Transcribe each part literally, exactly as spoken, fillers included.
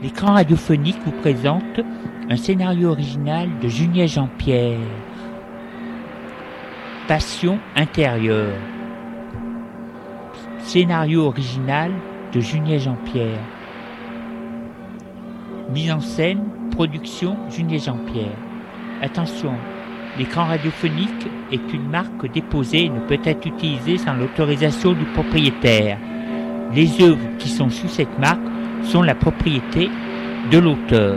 L'écran radiophonique vous présente un scénario original de Junier Jean-Pierre. Passion intérieure. Scénario original de Junier Jean-Pierre. Mise en scène, production Junier Jean-Pierre. Attention, l'écran radiophonique est une marque déposée et ne peut être utilisée sans l'autorisation du propriétaire. Les œuvres qui sont sous cette marque sont la propriété de l'auteur.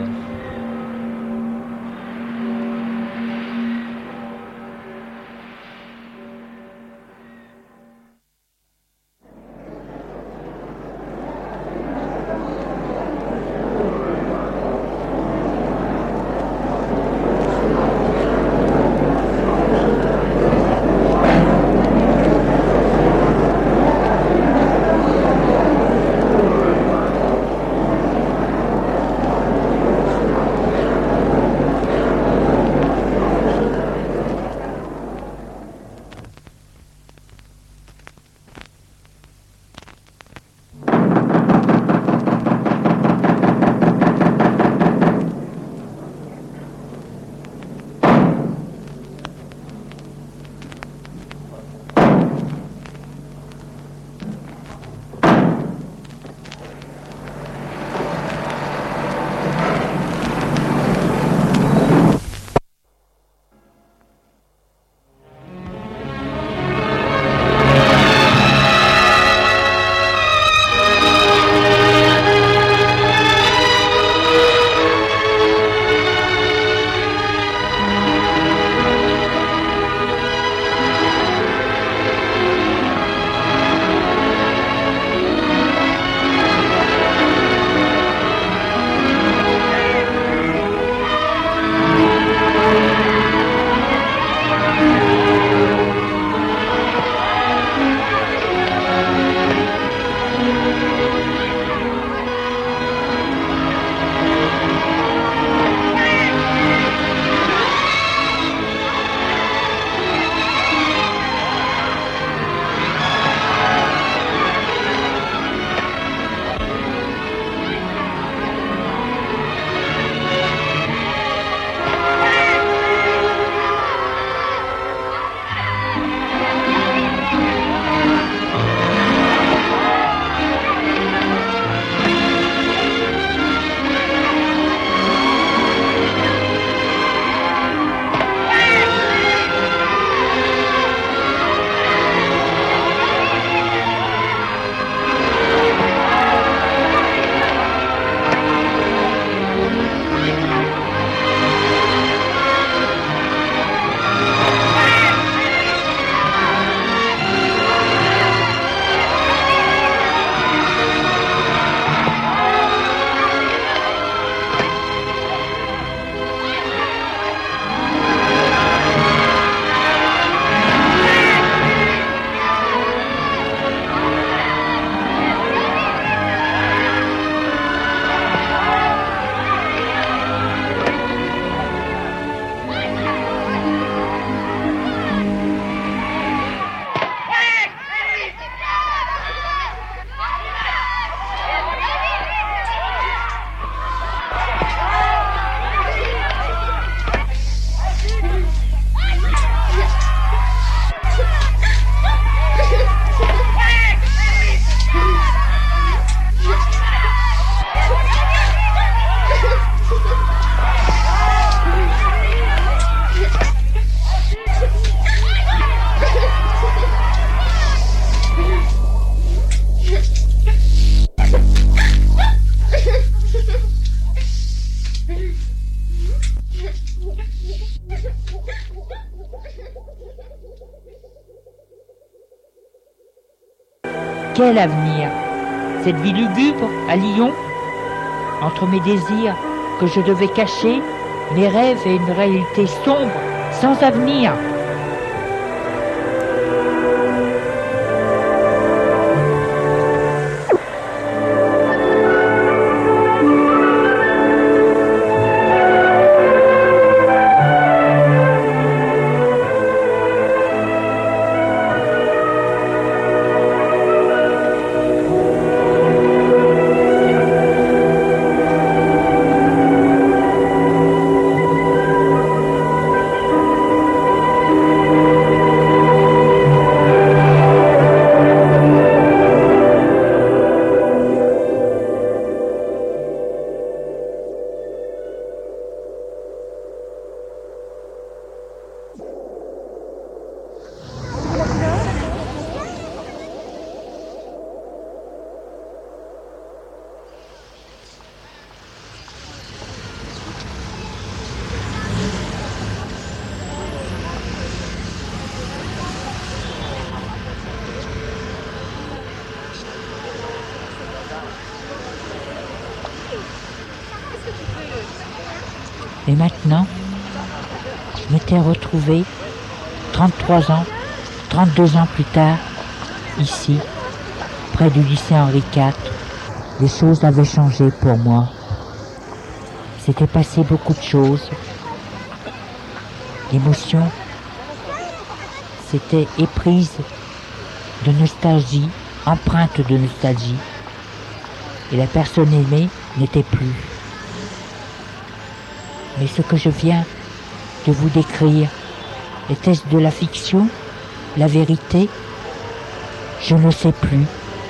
Quel avenir? Cette vie lugubre à Lyon? Entre mes désirs que je devais cacher, mes rêves et une réalité sombre, sans avenir. Et maintenant, je m'étais retrouvé trente-trois ans, trente-deux ans plus tard, ici, près du lycée Henri quatre. Les choses avaient changé pour moi. S'était passé beaucoup de choses. L'émotion s'était éprise de nostalgie, empreinte de nostalgie. Et la personne aimée n'était plus. Mais ce que je viens de vous décrire, était-ce de la fiction, la vérité? Je ne sais plus.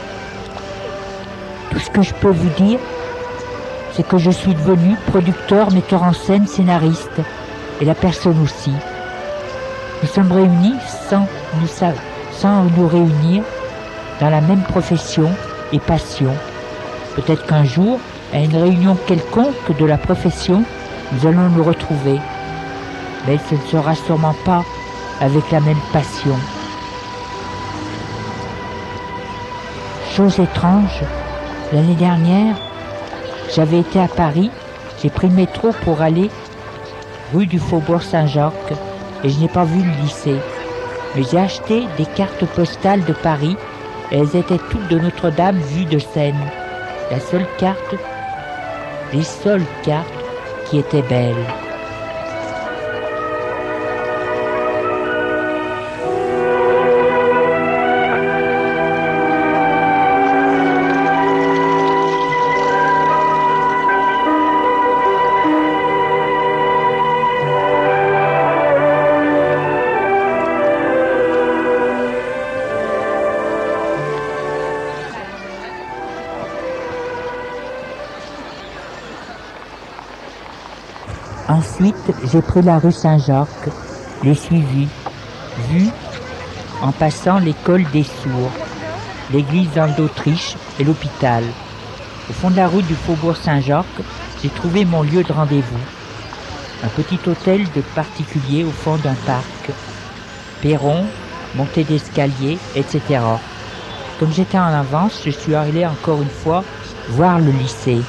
Tout ce que je peux vous dire, c'est que je suis devenu producteur, metteur en scène, scénariste, et la personne aussi. Nous sommes réunis sans nous, sans nous réunir dans la même profession et passion. Peut-être qu'un jour, à une réunion quelconque de la profession, nous allons nous retrouver. Mais ce ne sera sûrement pas avec la même passion. Chose étrange, l'année dernière, j'avais été à Paris, j'ai pris le métro pour aller rue du Faubourg Saint-Jacques et je n'ai pas vu le lycée. Mais j'ai acheté des cartes postales de Paris et elles étaient toutes de Notre-Dame vue de Seine. La seule carte, les seules cartes qui étaient belles. Ensuite, j'ai pris la rue Saint-Jacques, l'ai suivi, vu, en passant l'école des sourds, l'église d'Anne d'Autriche et l'hôpital. Au fond de la rue du Faubourg Saint-Jacques, j'ai trouvé mon lieu de rendez-vous. Un petit hôtel de particulier au fond d'un parc. Perron, montée d'escalier, et cetera. Comme j'étais en avance, je suis allé encore une fois voir le lycée.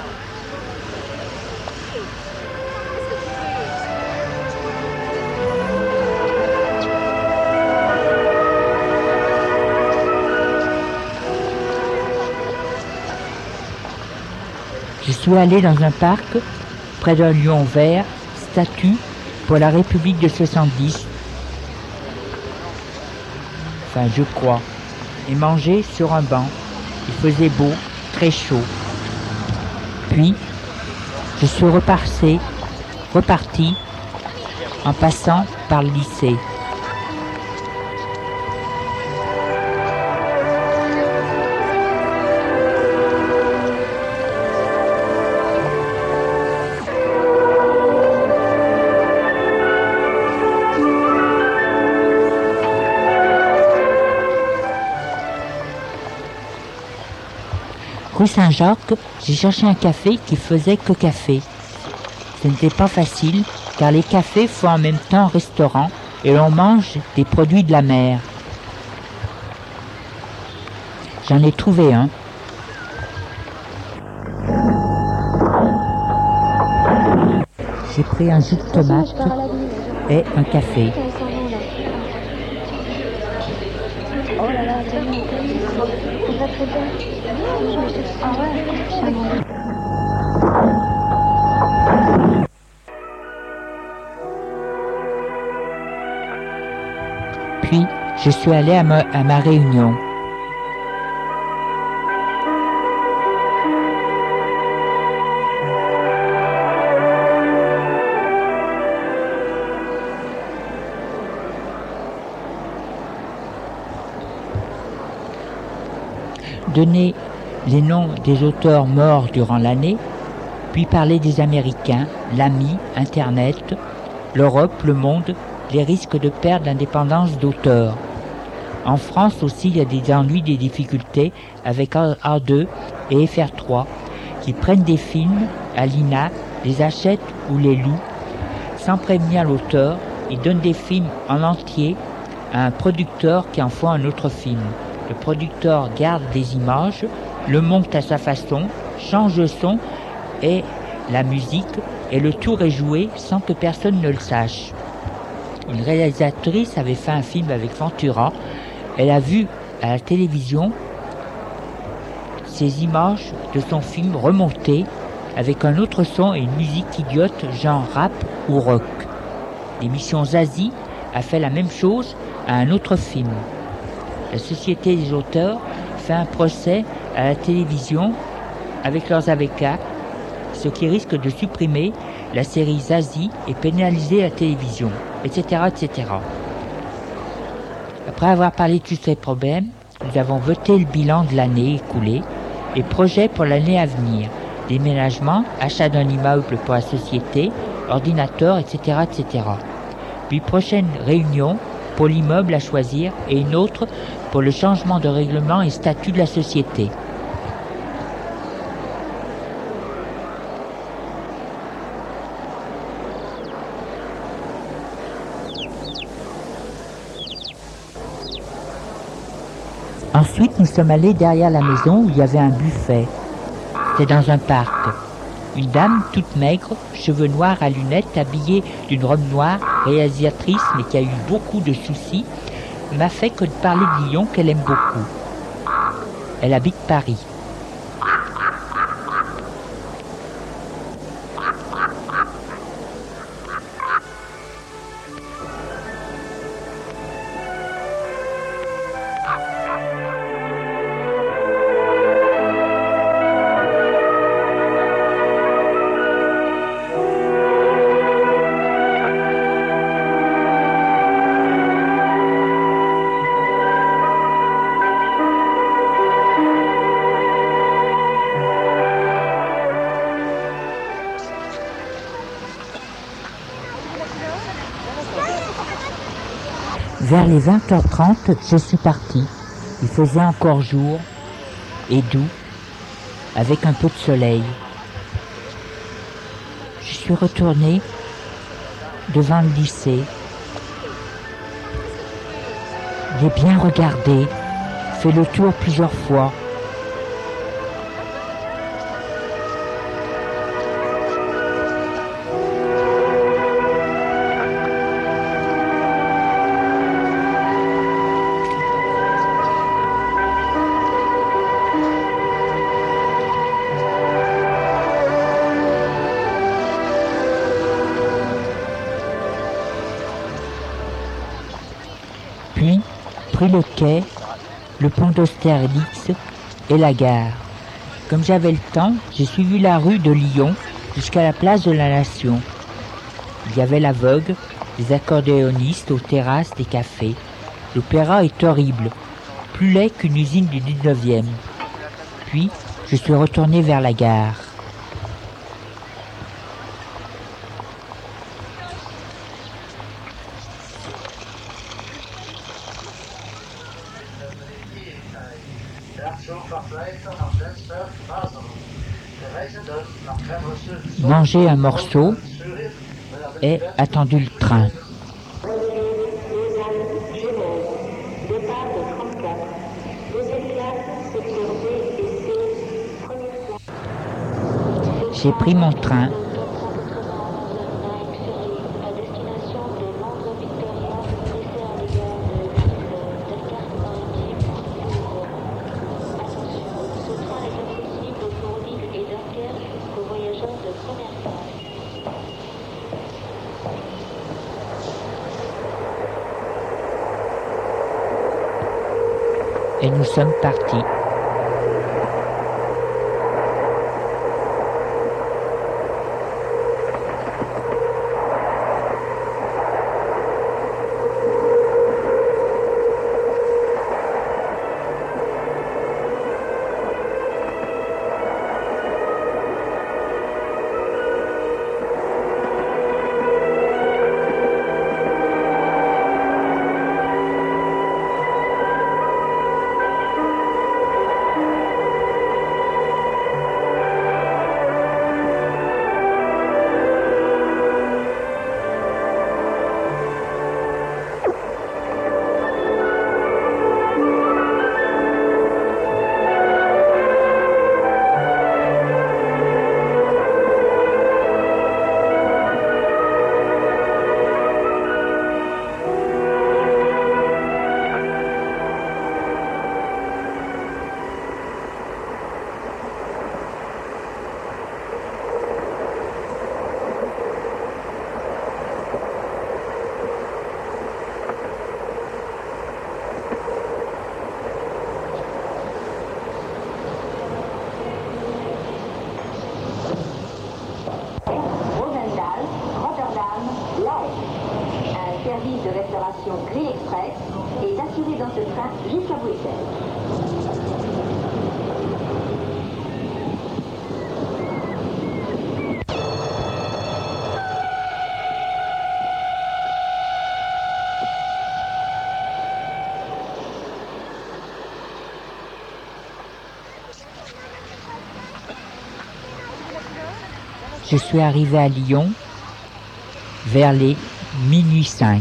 Je suis allé dans un parc, près d'un lion vert, statue pour la République de soixante-dix. Enfin, je crois. Et manger sur un banc. Il faisait beau, très chaud. Puis, je suis reparti, reparti en passant par le lycée. Rue Saint-Jacques, j'ai cherché un café qui faisait que café. Ce n'était pas facile, car les cafés font en même temps restaurant et l'on mange des produits de la mer. J'en ai trouvé un. J'ai pris un jus de tomate et un café. Puis, je suis allé à ma, à ma réunion. Donner les noms des auteurs morts durant l'année, puis parler des Américains, l'A M I, Internet, l'Europe, le monde, les risques de perdre l'indépendance d'auteur. En France aussi, il y a des ennuis, des difficultés avec A deux et F R trois qui prennent des films à l'I N A, les achètent ou les louent. Sans prévenir l'auteur, ils donnent des films en entier à un producteur qui en fait un autre film. Le producteur garde des images, le monte à sa façon, change le son et la musique et le tour est joué sans que personne ne le sache. Une réalisatrice avait fait un film avec Ventura. Elle a vu à la télévision ces images de son film remontées avec un autre son et une musique idiote genre rap ou rock. L'émission Zazie a fait la même chose à un autre film. La Société des auteurs fait un procès à la télévision avec leurs avocats, ce qui risque de supprimer la série Zazie et pénaliser la télévision, et cetera, et cetera. Après avoir parlé de tous ces problèmes, nous avons voté le bilan de l'année écoulée et projets pour l'année à venir, déménagement, achat d'un immeuble pour la société, ordinateur, et cetera, et cetera. Puis prochaine réunion pour l'immeuble à choisir et une autre pour le changement de règlement et statut de la société. Ensuite, nous sommes allés derrière la maison où il y avait un buffet. C'était dans un parc. Une dame toute maigre, cheveux noirs à lunettes, habillée d'une robe noire, réalisatrice mais qui a eu beaucoup de soucis, m'a fait que de parler de Lyon qu'elle aime beaucoup. Elle habite Paris. Vers les vingt heures trente, je suis parti. Il faisait encore jour et doux, avec un peu de soleil. Je suis retourné devant le lycée. J'ai bien regardé, fait le tour plusieurs fois. Puis, pris le quai, le pont d'Austerlitz et la gare. Comme j'avais le temps, j'ai suivi la rue de Lyon jusqu'à la place de la Nation. Il y avait la vogue, des accordéonistes aux terrasses des cafés. L'opéra est horrible, plus laid qu'une usine du dix-neuvième. Puis, je suis retourné vers la gare. Manger un morceau et attendu le train. J'ai pris mon train. Et nous sommes partis. de restauration Grill Express est assuré dans ce train jusqu'à Bruxelles. Je suis arrivé à Lyon vers les minuit cinq.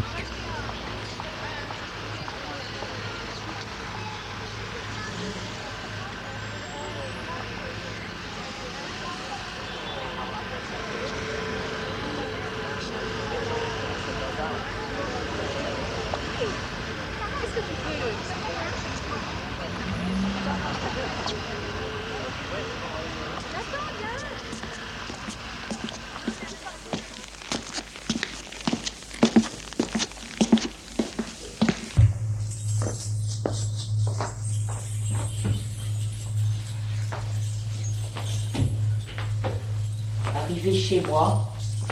Arrivé chez moi,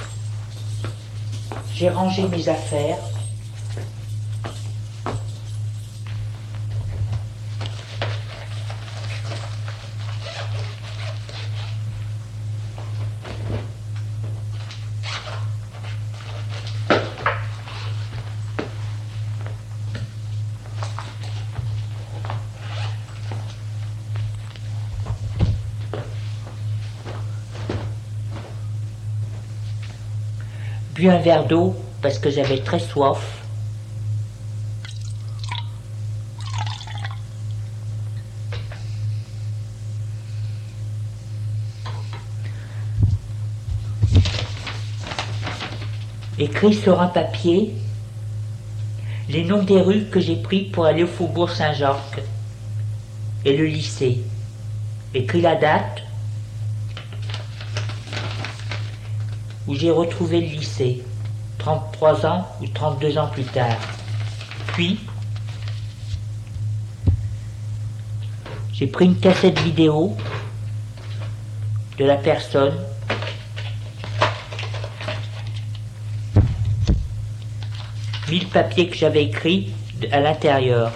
j'ai rangé mes affaires. Bu un verre d'eau parce que j'avais très soif. Écrit sur un papier les noms des rues que j'ai pris pour aller au Faubourg Saint-Jacques et le lycée. Écrit la date où j'ai retrouvé le lycée, trente-trois ans ou trente-deux ans plus tard. Puis, j'ai pris une cassette vidéo de la personne mis le papier que j'avais écrit à l'intérieur.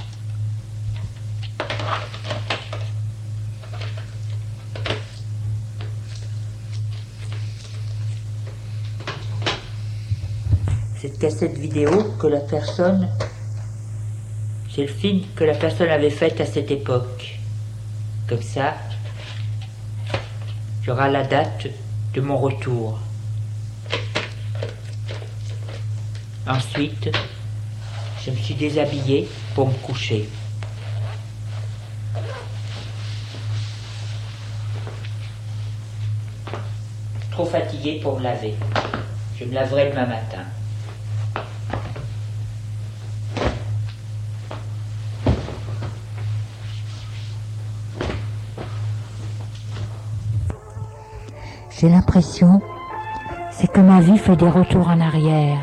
Cette cassette vidéo que la personne, c'est le film que la personne avait fait à cette époque. Comme ça, j'aurai la date de mon retour. Ensuite, je me suis déshabillé pour me coucher. Trop fatigué pour me laver. Je me laverai demain matin. J'ai l'impression, c'est que ma vie fait des retours en arrière.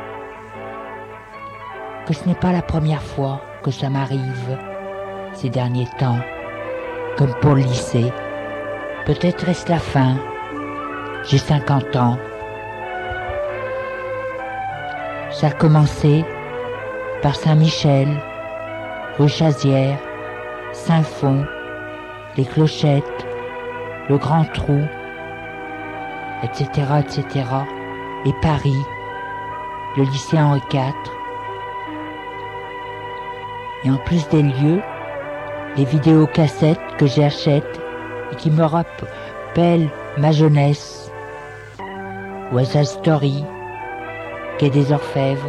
Que ce n'est pas la première fois que ça m'arrive ces derniers temps, comme pour le lycée. Peut-être est-ce la fin. J'ai cinquante ans. Ça a commencé par Saint-Michel, rue Chazière, Saint-Fond, les Clochettes, le Grand Trou, et cetera, et cetera. Et Paris, le lycée Henri quatre. Et en plus des lieux, les vidéocassettes que j'achète et qui me rappellent ma jeunesse. West Side Story, Quai des Orfèvres,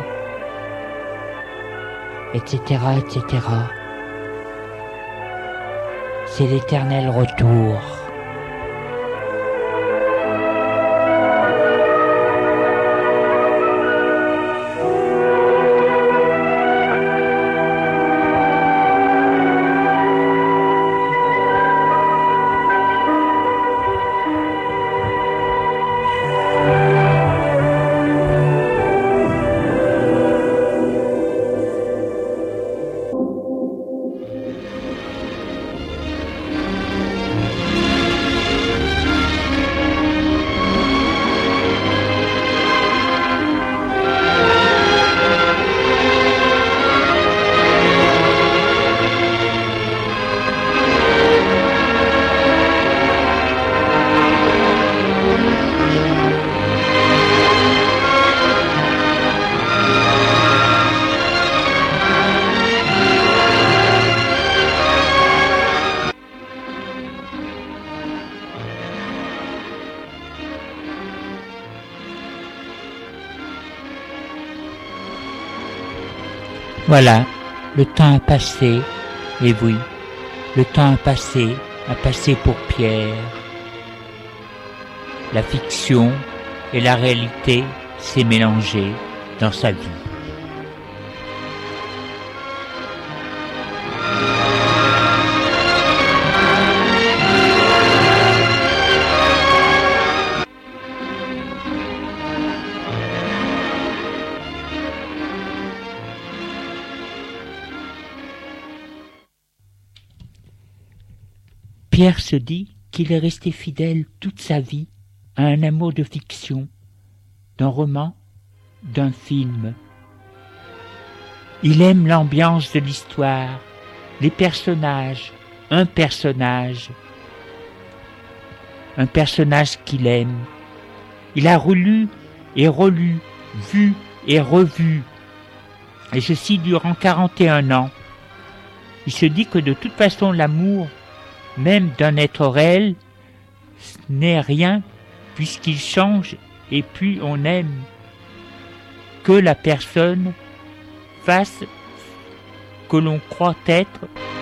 et cetera, et cetera. C'est l'éternel retour. Voilà, le temps a passé, et oui, le temps a passé, a passé pour Pierre. La fiction et la réalité s'est mélangée dans sa vie. Pierre se dit qu'il est resté fidèle toute sa vie à un amour de fiction, d'un roman, d'un film. Il aime l'ambiance de l'histoire, les personnages, un personnage, un personnage qu'il aime. Il a relu et relu, vu et revu, et ceci durant quarante et un ans. Il se dit que de toute façon l'amour, même d'un être réel, n'est rien puisqu'il change et puis on aime que la personne fasse que l'on croit être.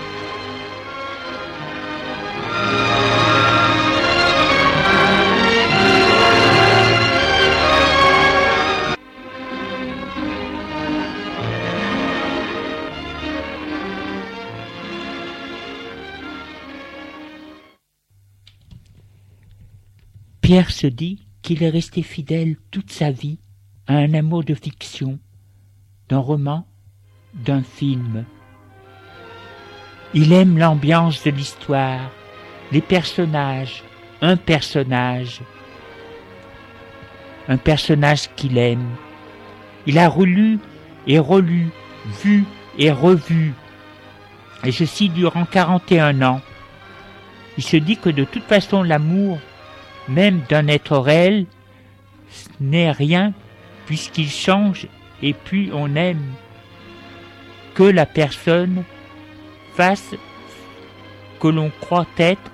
Pierre se dit qu'il est resté fidèle toute sa vie à un amour de fiction, d'un roman, d'un film. Il aime l'ambiance de l'histoire, les personnages, un personnage, un personnage qu'il aime. Il a relu et relu, vu et revu, et ceci durant quarante et un ans. Il se dit que de toute façon l'amour, même d'un être réel, n'est rien puisqu'il change et puis on aime que la personne fasse que l'on croit être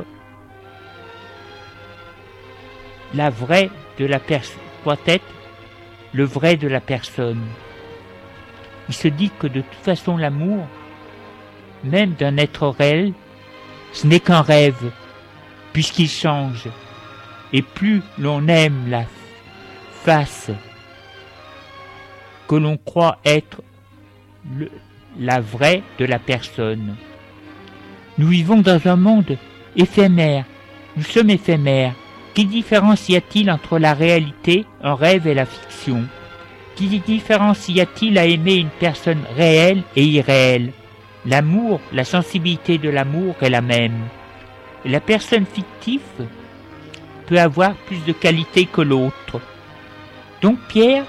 la vraie de la personne, croit être le vrai de la personne. Il se dit que de toute façon l'amour, même d'un être réel, ce n'est qu'un rêve puisqu'il change. Et plus l'on aime la face que l'on croit être le, la vraie de la personne. Nous vivons dans un monde éphémère. Nous sommes éphémères. Quelle différence y a-t-il entre la réalité, un rêve et la fiction? Quelle différence y a-t-il à aimer une personne réelle et irréelle? L'amour, la sensibilité de l'amour est la même. Et la personne fictive peut avoir plus de qualité que l'autre. Donc Pierre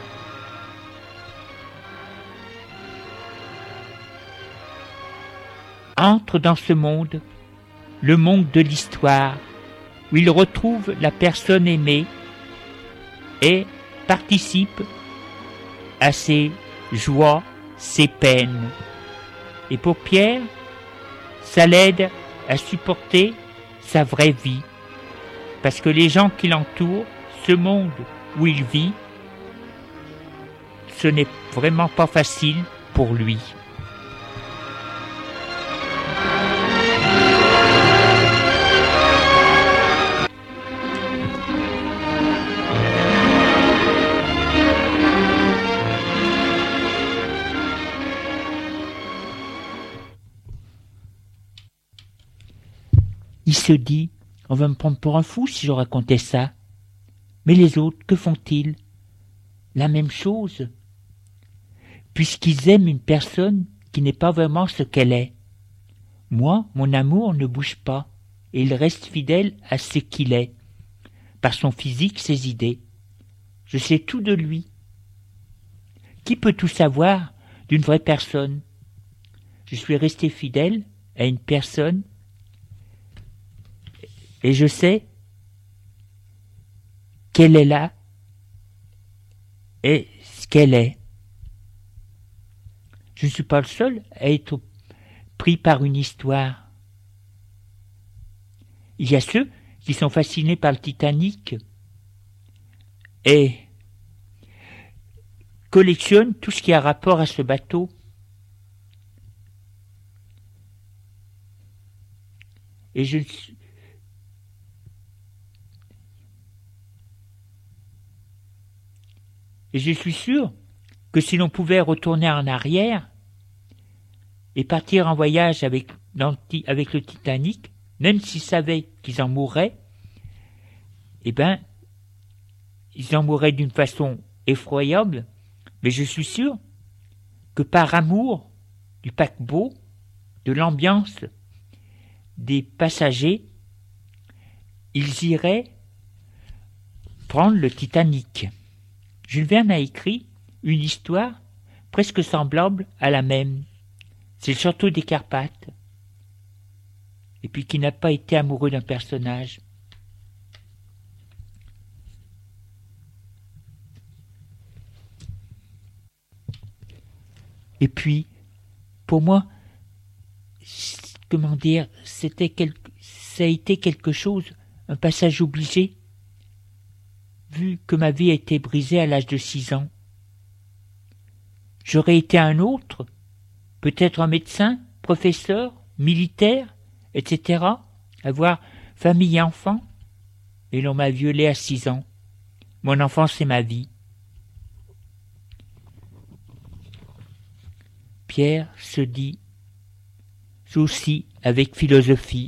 entre dans ce monde, le monde de l'histoire, où il retrouve la personne aimée et participe à ses joies, ses peines. Et pour Pierre, ça l'aide à supporter sa vraie vie. Parce que les gens qui l'entourent, ce monde où il vit, ce n'est vraiment pas facile pour lui. Il se dit, on va me prendre pour un fou si je racontais ça. Mais les autres, que font-ils? La même chose. Puisqu'ils aiment une personne qui n'est pas vraiment ce qu'elle est. Moi, mon amour ne bouge pas, et il reste fidèle à ce qu'il est, par son physique, ses idées. Je sais tout de lui. Qui peut tout savoir d'une vraie personne? Je suis resté fidèle à une personne et je sais qu'elle est là et ce qu'elle est. Je ne suis pas le seul à être pris par une histoire. Il y a ceux qui sont fascinés par le Titanic et collectionnent tout ce qui a rapport à ce bateau. Et je, et je suis sûr que si l'on pouvait retourner en arrière et partir en voyage avec, dans, avec le Titanic, même s'ils savaient qu'ils en mourraient, eh ben, ils en mourraient d'une façon effroyable, mais je suis sûr que par amour du paquebot, de l'ambiance des passagers, ils iraient prendre le Titanic. Jules Verne a écrit une histoire presque semblable à la même. C'est le château des Carpates. Et puis qui n'a pas été amoureux d'un personnage. Et puis, pour moi, comment dire, c'était quelque, ça a été quelque chose, un passage obligé, vu que ma vie a été brisée à l'âge de six ans. J'aurais été un autre, peut-être un médecin, professeur, militaire, et cetera, avoir famille et enfants, et l'on m'a violé à six ans. Mon enfance, c'est ma vie. Pierre se dit aussi avec philosophie.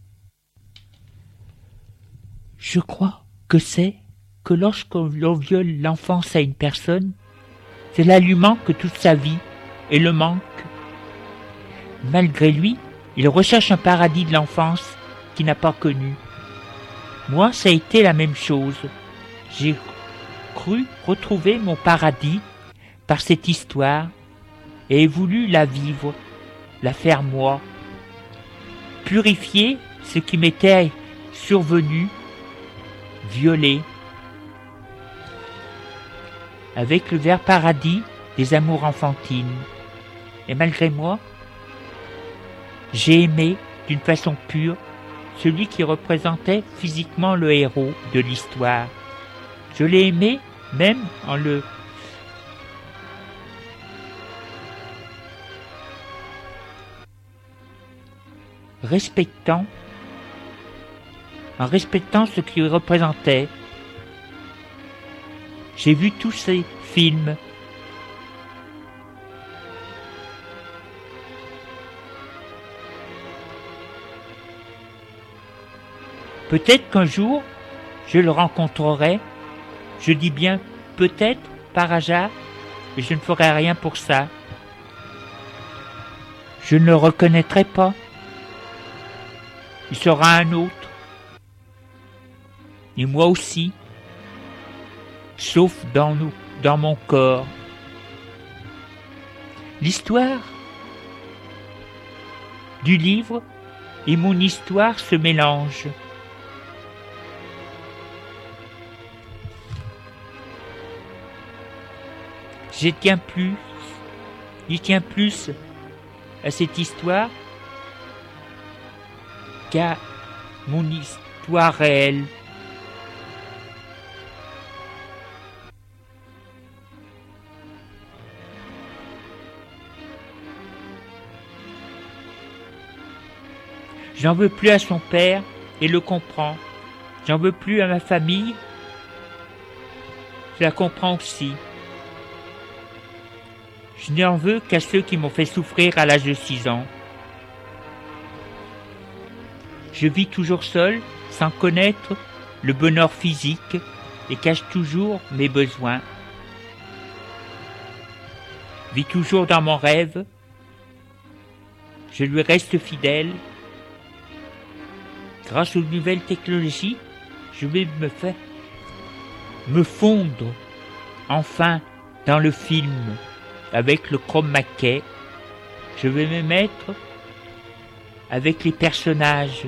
Je crois que c'est que lorsque l'on viole l'enfance à une personne, cela lui manque toute sa vie et le manque. Malgré lui, il recherche un paradis de l'enfance qu'il n'a pas connu. Moi, ça a été la même chose. J'ai cru retrouver mon paradis par cette histoire et ai voulu la vivre, la faire moi, purifier ce qui m'était survenu, violer. Avec le vers paradis des amours enfantines. Et malgré moi, j'ai aimé d'une façon pure celui qui représentait physiquement le héros de l'histoire. Je l'ai aimé même en le respectant, en respectant ce qu'il représentait. J'ai vu tous ces films. Peut-être qu'un jour, je le rencontrerai. Je dis bien peut-être, par hasard, et je ne ferai rien pour ça. Je ne le reconnaîtrai pas. Il sera un autre. Et moi aussi. Sauf dans nous, dans mon corps. L'histoire du livre et mon histoire se mélangent. J'y tiens plus, j'y tiens plus à cette histoire qu'à mon histoire réelle. J'en veux plus à son père et le comprends. J'en veux plus à ma famille. Je la comprends aussi. Je n'en veux qu'à ceux qui m'ont fait souffrir à l'âge de six ans. Je vis toujours seul, sans connaître le bonheur physique et cache toujours mes besoins. Vis toujours dans mon rêve. Je lui reste fidèle. Grâce aux nouvelles technologies, je vais me faire me fondre enfin dans le film avec le chroma key. Je vais me mettre avec les personnages.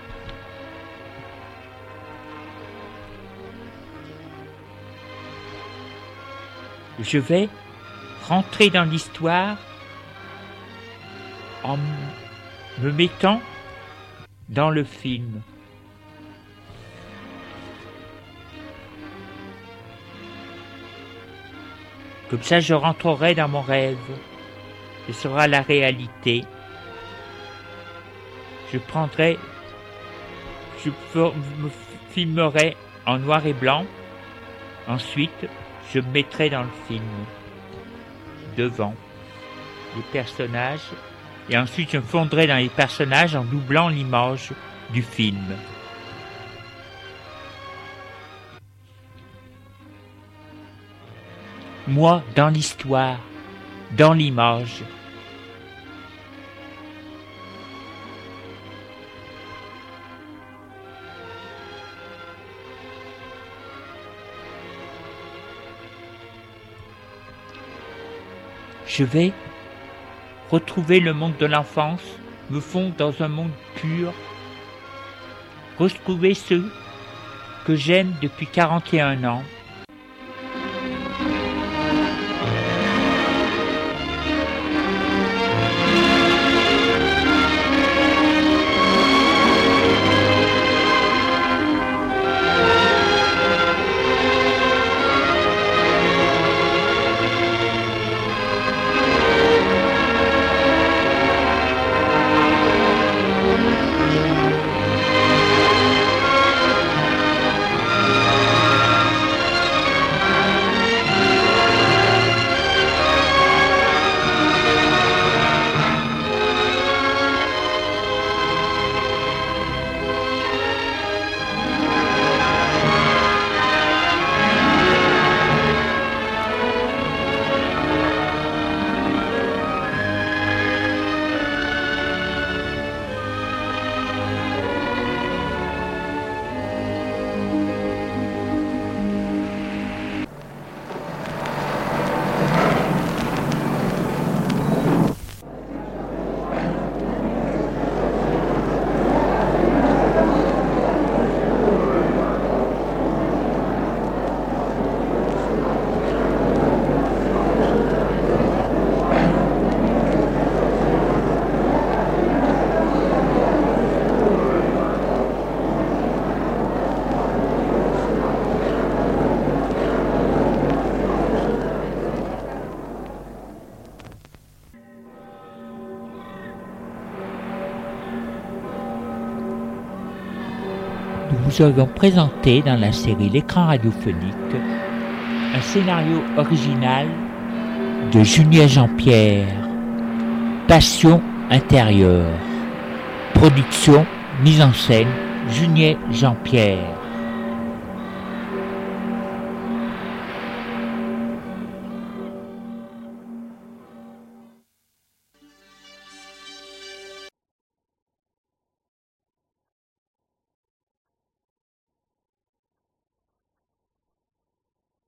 Je vais rentrer dans l'histoire en me mettant dans le film. Comme ça, je rentrerai dans mon rêve. Ce sera la réalité. Je prendrai je me filmerai en noir et blanc. Ensuite, je me mettrai dans le film, devant les personnages, et ensuite je me fondrai dans les personnages en doublant l'image du film. Moi, dans l'histoire, dans l'image. Je vais retrouver le monde de l'enfance, me fondre dans un monde pur, retrouver ceux que j'aime depuis quarante et un ans. Nous vous avons présenté dans la série L'écran radiophonique un scénario original de Junier Jean-Pierre, Passion intérieure. Production, mise en scène, Junier Jean-Pierre.